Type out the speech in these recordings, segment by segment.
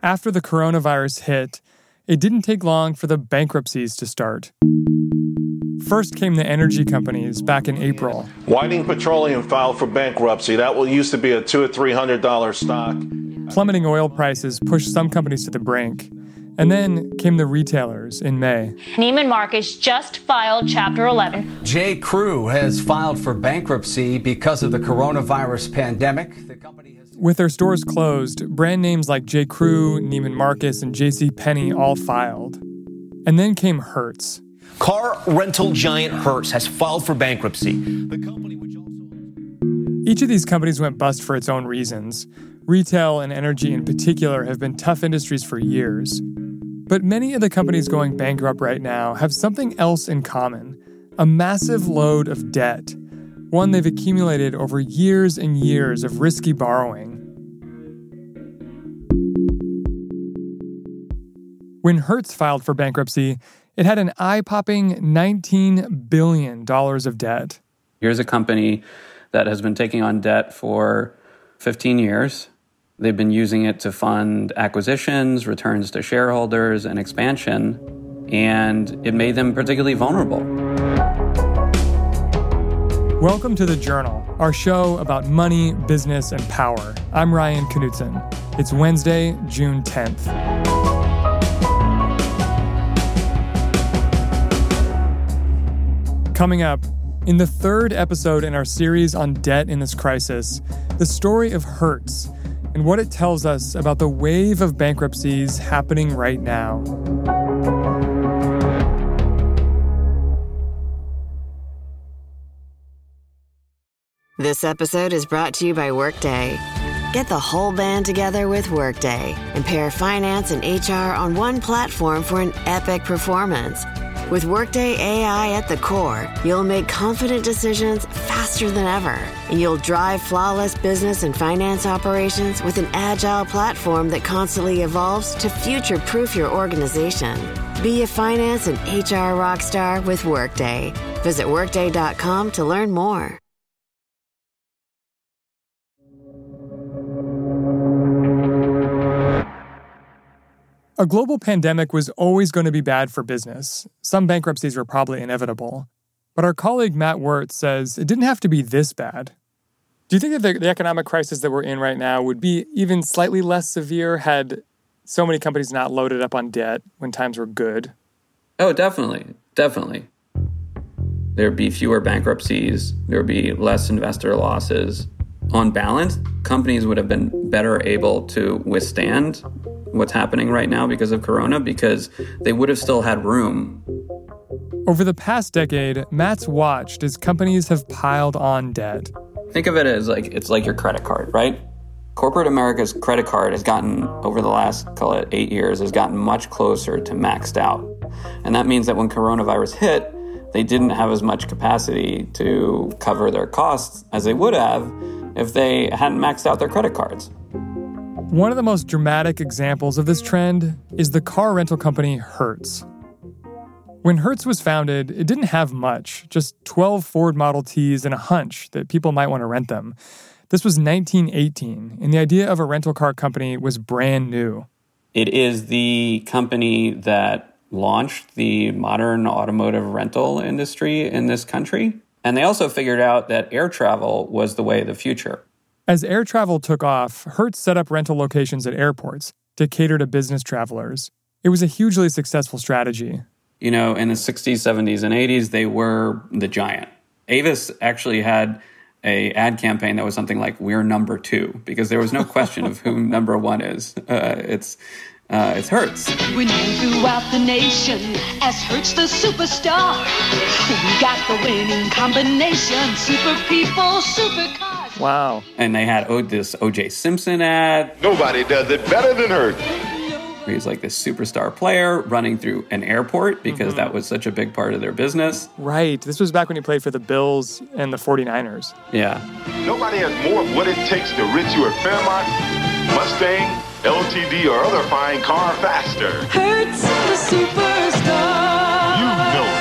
after the coronavirus hit, it didn't take long for the bankruptcies to start. First came the energy companies back in April. Whiting Petroleum filed for bankruptcy. That used to be a $200 or $300 stock. Plummeting oil prices pushed some companies to the brink. And then came the retailers in May. Neiman Marcus just filed Chapter 11. J.Crew has filed for bankruptcy because of the coronavirus pandemic. The company has... With their stores closed, brand names like J.Crew, Neiman Marcus, and JCPenney all filed. And then came Hertz. Car rental giant Hertz has filed for bankruptcy. The company which also... Each of these companies went bust for its own reasons. Retail and energy in particular have been tough industries for years. But many of the companies going bankrupt right now have something else in common, a massive load of debt, one they've accumulated over years and years of risky borrowing. When Hertz filed for bankruptcy, it had an eye-popping $19 billion of debt. Here's a company that has been taking on debt for 15 years. They've been using it to fund acquisitions, returns to shareholders, and expansion, and it made them particularly vulnerable. Welcome to The Journal, our show about money, business, and power. I'm Ryan Knutson. It's Wednesday, June 10th. Coming up, in the third episode in our series on debt in this crisis, the story of Hertz, and what it tells us about the wave of bankruptcies happening right now. This episode is brought to you by Workday. Get the whole band together with Workday and pair finance and HR on one platform for an epic performance. With Workday AI at the core, you'll make confident decisions faster than ever, and you'll drive flawless business and finance operations with an agile platform that constantly evolves to future-proof your organization. Be a finance and HR rockstar with Workday. Visit Workday.com to learn more. A global pandemic was always going to be bad for business. Some bankruptcies were probably inevitable. But our colleague Matt Wirtz says it didn't have to be this bad. Do you think that the economic crisis that we're in right now would be even slightly less severe had so many companies not loaded up on debt when times were good? Oh, definitely. Definitely. There'd be fewer bankruptcies. There'd be less investor losses. On balance, companies would have been better able to withstand what's happening right now because of Corona, because they would have still had room. Over the past decade, Matt's watched as companies have piled on debt. Think of it as it's like your credit card, right? Corporate America's credit card has gotten, over the last, call it 8 years, has gotten much closer to maxed out. And that means that when coronavirus hit, they didn't have as much capacity to cover their costs as they would have if they hadn't maxed out their credit cards. One of the most dramatic examples of this trend is the car rental company Hertz. When Hertz was founded, it didn't have much, just 12 Ford Model Ts and a hunch that people might want to rent them. This was 1918, and the idea of a rental car company was brand new. It is the company that launched the modern automotive rental industry in this country. And they also figured out that air travel was the way of the future. As air travel took off, Hertz set up rental locations at airports to cater to business travelers. It was a hugely successful strategy. You know, in the 60s, 70s, and 80s, they were the giant. Avis actually had an ad campaign that was something like, "We're number 2," because there was no question of who number 1 is. It's Hertz. We're known throughout the nation as Hertz the superstar. We got the winning combination, super people, super cars. Wow. And they had this O.J. Simpson ad. Nobody does it better than Hertz. He's like this superstar player running through an airport because that was such a big part of their business. Right. This was back when he played for the Bills and the 49ers. Yeah. Nobody has more of what it takes to rid you of Fairmont, Mustang, LTD, or other fine car faster. Hertz the superstar. You know it.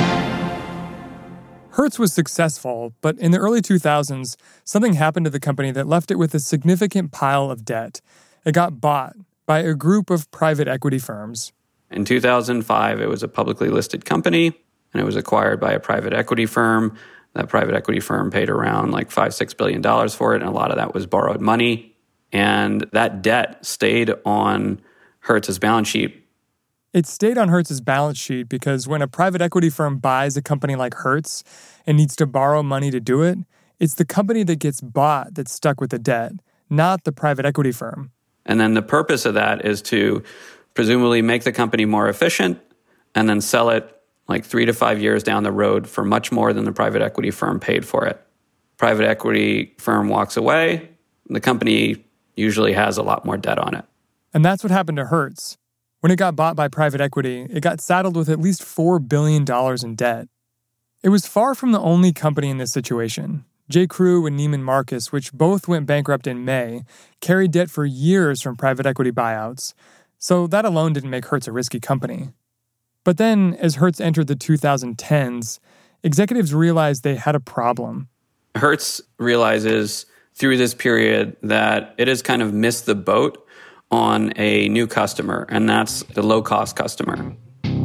Hertz was successful, but in the early 2000s, something happened to the company that left it with a significant pile of debt. It got bought by a group of private equity firms. In 2005, it was a publicly listed company, and it was acquired by a private equity firm. That private equity firm paid around like $5-6 billion for it, and a lot of that was borrowed money. And that debt stayed on Hertz's balance sheet. It stayed on Hertz's balance sheet because when a private equity firm buys a company like Hertz and needs to borrow money to do it, it's the company that gets bought that's stuck with the debt, not the private equity firm. And then the purpose of that is to presumably make the company more efficient and then sell it like 3 to 5 years down the road for much more than the private equity firm paid for it. Private equity firm walks away, the company usually has a lot more debt on it. And that's what happened to Hertz. When it got bought by private equity, it got saddled with at least $4 billion in debt. It was far from the only company in this situation. J.Crew and Neiman Marcus, which both went bankrupt in May, carried debt for years from private equity buyouts. So that alone didn't make Hertz a risky company. But then, as Hertz entered the 2010s, executives realized they had a problem. Hertz realizes through this period that it has kind of missed the boat on a new customer, and that's the low-cost customer.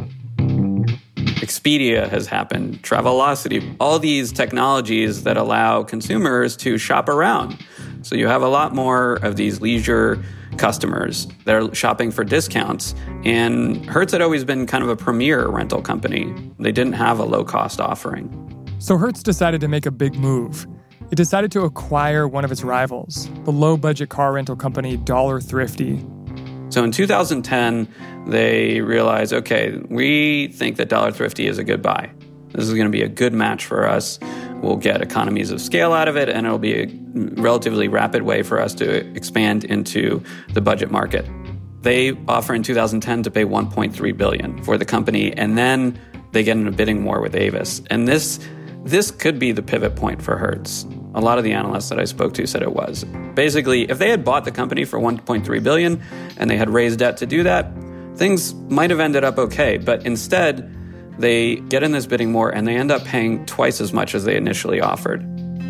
Expedia has happened, Travelocity, all these technologies that allow consumers to shop around. So you have a lot more of these leisure customers that are shopping for discounts. And Hertz had always been kind of a premier rental company. They didn't have a low-cost offering. So Hertz decided to make a big move. It decided to acquire one of its rivals, the low-budget car rental company Dollar Thrifty. So in 2010, they realized, okay, we think that Dollar Thrifty is a good buy. This is going to be a good match for us. We'll get economies of scale out of it, and it'll be a relatively rapid way for us to expand into the budget market. They offer in 2010 to pay $1.3 billion for the company, and then they get in a bidding war with Avis. And this could be the pivot point for Hertz. A lot of the analysts that I spoke to said it was. Basically, if they had bought the company for $1.3 billion and they had raised debt to do that, things might have ended up okay. But instead, they get in this bidding war and they end up paying twice as much as they initially offered.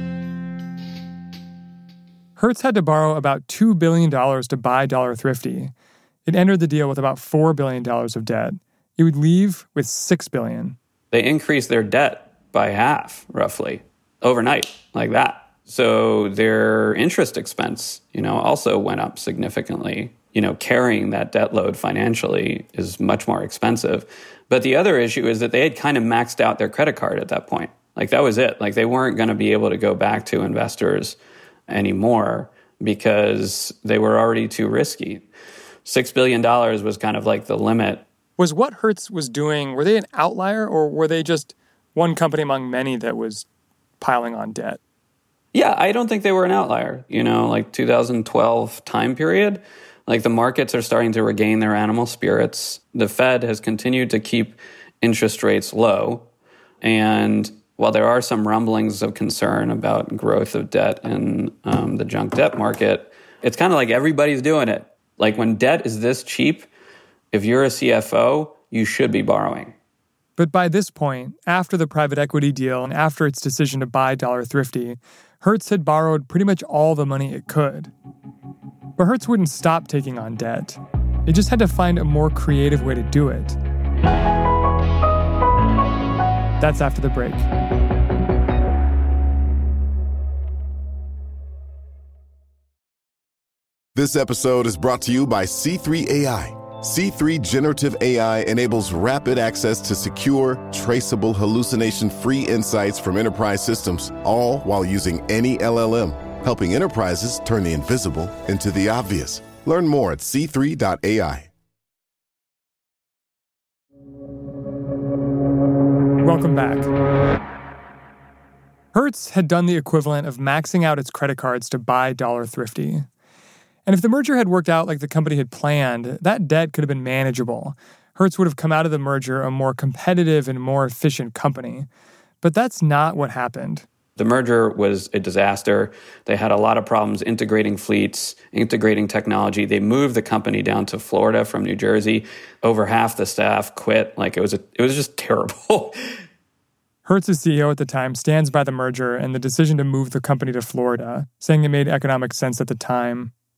Hertz had to borrow about $2 billion to buy Dollar Thrifty. It entered the deal with about $4 billion of debt. It would leave with $6 billion. They increased their debt by half, roughly, overnight, like that. So their interest expense, also went up significantly. Carrying that debt load financially is much more expensive. But the other issue is that they had kind of maxed out their credit card at that point. Like, that was it. Like, they weren't going to be able to go back to investors anymore because they were already too risky. $6 billion was kind of like the limit. Was what Hertz was doing, were they an outlier, or were they just one company among many that was piling on debt? Yeah, I don't think they were an outlier. 2012 time period, like, the markets are starting to regain their animal spirits. The Fed has continued to keep interest rates low. And while there are some rumblings of concern about growth of debt in the junk debt market, it's kind of like everybody's doing it. Like, when debt is this cheap, if you're a CFO, you should be borrowing. But by this point, after the private equity deal and after its decision to buy Dollar Thrifty, Hertz had borrowed pretty much all the money it could. But Hertz wouldn't stop taking on debt. It just had to find a more creative way to do it. That's after the break. This episode is brought to you by C3 AI. C3 Generative AI enables rapid access to secure, traceable, hallucination-free insights from enterprise systems, all while using any LLM, helping enterprises turn the invisible into the obvious. Learn more at c3.ai. Welcome back. Hertz had done the equivalent of maxing out its credit cards to buy Dollar Thrifty. And if the merger had worked out like the company had planned, that debt could have been manageable. Hertz would have come out of the merger a more competitive and more efficient company. But that's not what happened. The merger was a disaster. They had a lot of problems integrating fleets, integrating technology. They moved the company down to Florida from New Jersey. Over half the staff quit. Like, it was just terrible. Hertz's CEO at the time stands by the merger and the decision to move the company to Florida, saying it made economic sense at the time.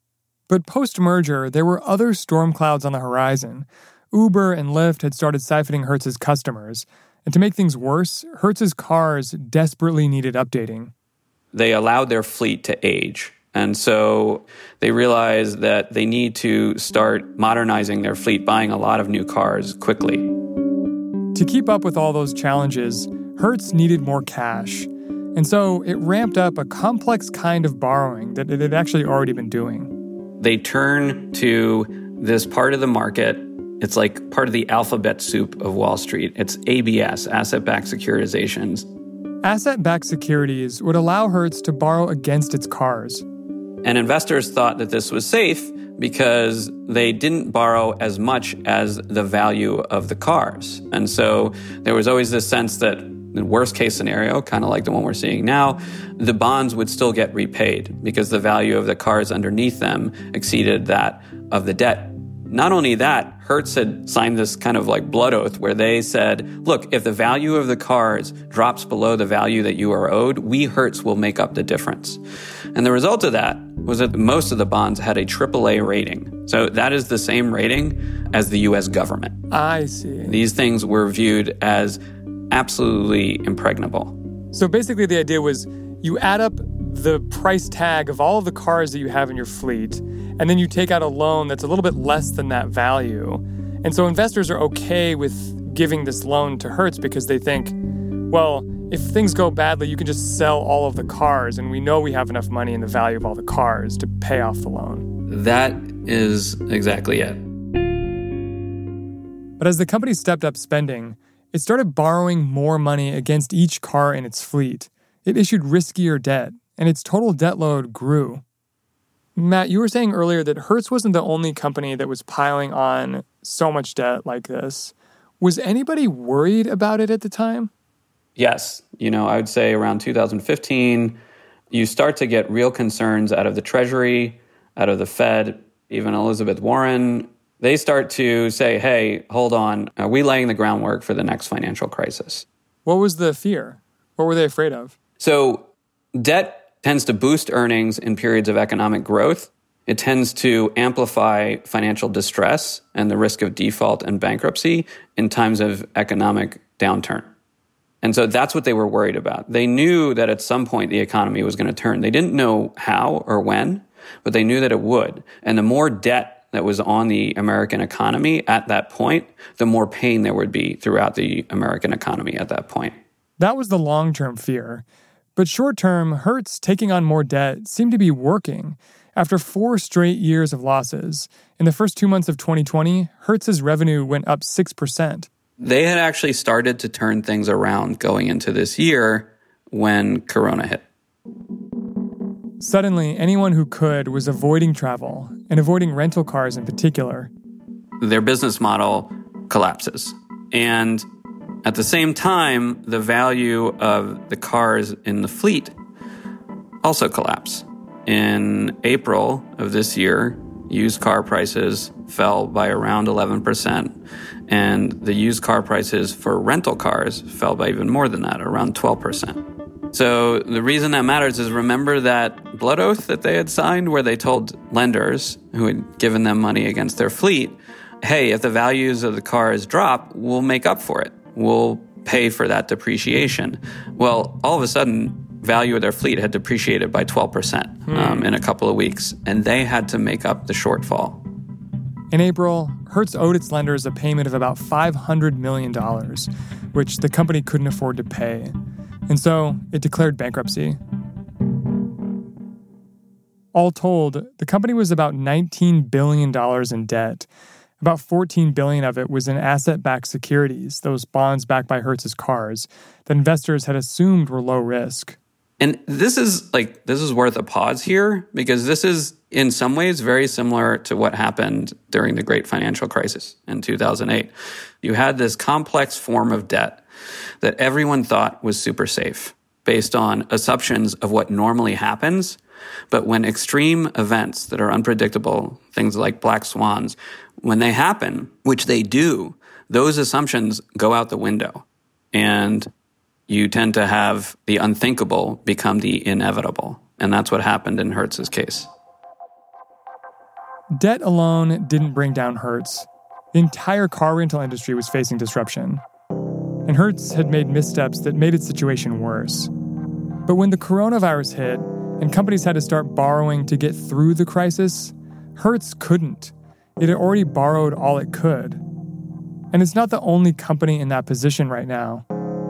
But post-merger, there were other storm clouds on the horizon. Uber and Lyft had started siphoning Hertz's customers. And to make things worse, Hertz's cars desperately needed updating. They allowed their fleet to age. And so they realized that they need to start modernizing their fleet, buying a lot of new cars quickly. To keep up with all those challenges, Hertz needed more cash. And so it ramped up a complex kind of borrowing that it had actually already been doing. They turn to this part of the market. It's like part of the alphabet soup of Wall Street. It's ABS, asset-backed securitizations. Asset-backed securities would allow Hertz to borrow against its cars. And investors thought that this was safe because they didn't borrow as much as the value of the cars. And so there was always this sense that the worst case scenario, kind of like the one we're seeing now, the bonds would still get repaid because the value of the cars underneath them exceeded that of the debt. Not only that, Hertz had signed this kind of like blood oath where they said, look, if the value of the cars drops below the value that you are owed, we Hertz will make up the difference. And the result of that was that most of the bonds had a AAA rating. So that is the same rating as the U.S. government. I see. These things were viewed as absolutely impregnable. So basically the idea was you add up the price tag of all of the cars that you have in your fleet, and then you take out a loan that's a little bit less than that value. And so investors are okay with giving this loan to Hertz because they think, well, if things go badly, you can just sell all of the cars, and we know we have enough money in the value of all the cars to pay off the loan. That is exactly it. But as the company stepped up spending, it started borrowing more money against each car in its fleet. It issued riskier debt, and its total debt load grew. Matt, you were saying earlier that Hertz wasn't the only company that was piling on so much debt like this. Was anybody worried about it at the time? Yes. I would say around 2015, you start to get real concerns out of the Treasury, out of the Fed, even Elizabeth Warren. They start to say, hey, hold on, are we laying the groundwork for the next financial crisis? What was the fear? What were they afraid of? So debt tends to boost earnings in periods of economic growth. It tends to amplify financial distress and the risk of default and bankruptcy in times of economic downturn. And so that's what they were worried about. They knew that at some point the economy was going to turn. They didn't know how or when, but they knew that it would. And the more debt that was on the American economy at that point, the more pain there would be throughout the American economy at that point. That was the long-term fear. But short-term, Hertz taking on more debt seemed to be working. After 4 straight years of losses, in the first 2 months of 2020, Hertz's revenue went up 6%. They had actually started to turn things around going into this year when Corona hit. Suddenly, anyone who could was avoiding travel, and avoiding rental cars in particular. Their business model collapses. And at the same time, the value of the cars in the fleet also collapse. In April of this year, used car prices fell by around 11%, and the used car prices for rental cars fell by even more than that, around 12%. So the reason that matters is remember that blood oath that they had signed where they told lenders who had given them money against their fleet, hey, if the values of the cars drop, we'll make up for it. We'll pay for that depreciation. Well, all of a sudden, value of their fleet had depreciated by 12% in a couple of weeks, and they had to make up the shortfall. In April, Hertz owed its lenders a payment of about $500 million, which the company couldn't afford to pay. And so it declared bankruptcy. All told, the company was about $19 billion in debt. About $14 billion of it was in asset-backed securities, those bonds backed by Hertz's cars, that investors had assumed were low risk. And this is worth a pause here, because this is in some ways very similar to what happened during the Great Financial Crisis in 2008. You had this complex form of debt that everyone thought was super safe based on assumptions of what normally happens. But when extreme events that are unpredictable, things like black swans, when they happen, which they do, those assumptions go out the window. And you tend to have the unthinkable become the inevitable. And that's what happened in Hertz's case. debt alone didn't bring down Hertz. The entire car rental industry was facing disruption. And Hertz had made missteps that made its situation worse. But when the coronavirus hit and companies had to start borrowing to get through the crisis, Hertz couldn't. It had already borrowed all it could. And it's not the only company in that position right now.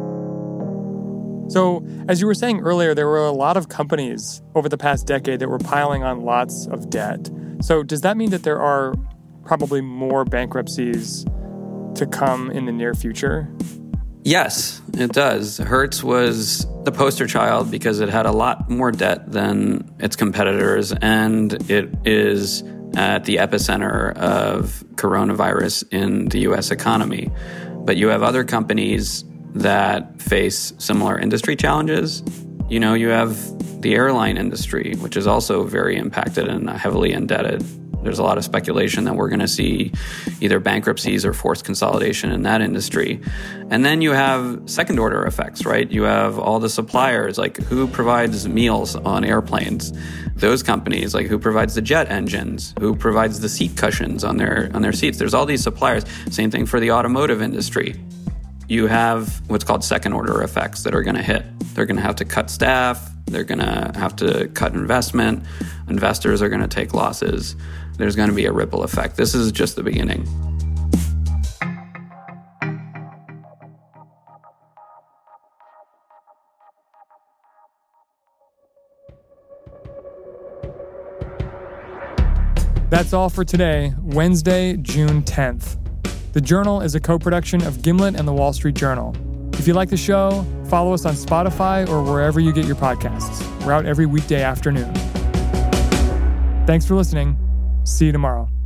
So, as you were saying earlier, there were a lot of companies over the past decade that were piling on lots of debt. So, does that mean that there are probably more bankruptcies to come in the near future? Yes, it does. Hertz was the poster child because it had a lot more debt than its competitors, and it is at the epicenter of coronavirus in the U.S. economy. But you have other companies that face similar industry challenges. You know, you have the airline industry, which is also very impacted and heavily indebted. There's a lot of speculation that we're going to see either bankruptcies or forced consolidation in that industry. And then you have second order effects, right? You have all the suppliers, like who provides meals on airplanes? Those companies, like who provides the jet engines? Who provides the seat cushions on their seats? There's all these suppliers. Same thing for the automotive industry. You have what's called second order effects that are going to hit. They're going to have to cut staff. They're going to have to cut investment. Investors are going to take losses. There's going to be a ripple effect. This is just the beginning. That's all for today, Wednesday, June 10th. The Journal is a co-production of Gimlet and The Wall Street Journal. If you like the show, follow us on Spotify or wherever you get your podcasts. We're out every weekday afternoon. Thanks for listening. See you tomorrow.